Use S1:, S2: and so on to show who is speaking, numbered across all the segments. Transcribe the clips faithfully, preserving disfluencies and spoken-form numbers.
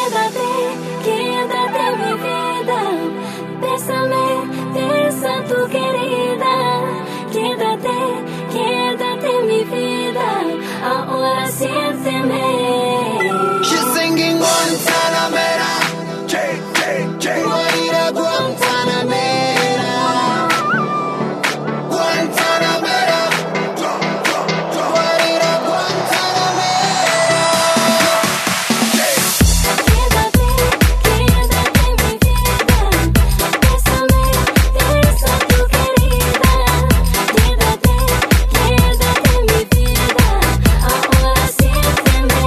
S1: Quédate, quédate mi vida. Bésame, besa tu querida. Quédate, quédate mi vida. Ahora siénteme.
S2: She's singing Guantanamera. J, J, J. Guaira Guantanamera. Guantanamera. Guaira Guantanamera.
S1: Quédate, quédate mi vida. Bésame, besa tu querida. Quédate, quédate mi vida. Ahora siénteme.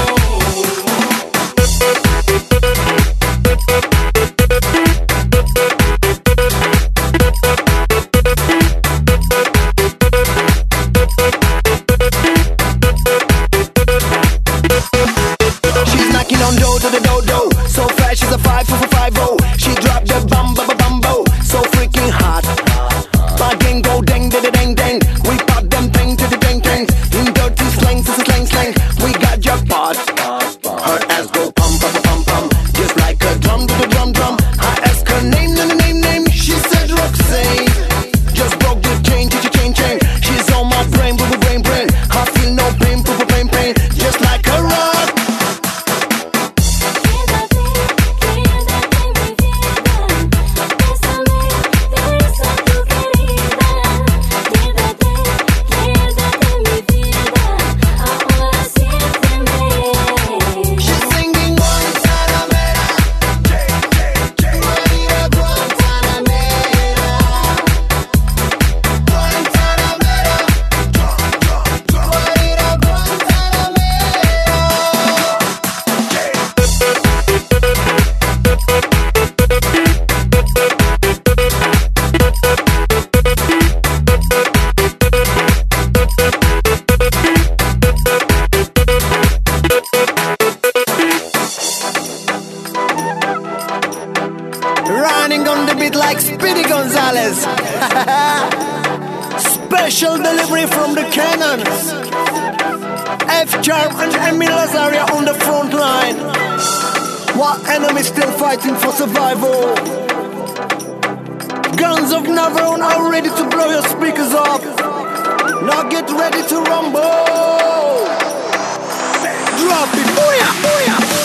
S2: She's knocking on door to the do-do. So fast, she's a five for five oh. She dropped the bum bum bum bo. So freaking hot. My gang go dang dang dang dang. We pop them bang to the bang bang. In dirty slang, this is slang slang. We got jackpot. Her ass go pum pum pum pum. Just like a drum to the drum drum. I ask her name, name, name, name. She said Roxanne. Just broke the chain, chain, chain, chain. She's on my brain, brain, brain, brain. I feel no pain, pain, pain, pain. Just like a rock.
S1: Quédate, quédate mi vida. Bésame, besa tu querida. Quédate, quédate mi vida. Ahora siénteme.
S2: She's singing Guantanamera. J, J, J. Guaira Guantanamera. Guantanamera. Guaira Running on the beat like Speedy Gonzales. Special delivery from the cannons. F-Charm and Emil Lazaria on the front line. While enemies still fighting for survival. Guns of Navarone are ready to blow your speakers up. Now get ready to rumble. Drop it. Booyah, booyah.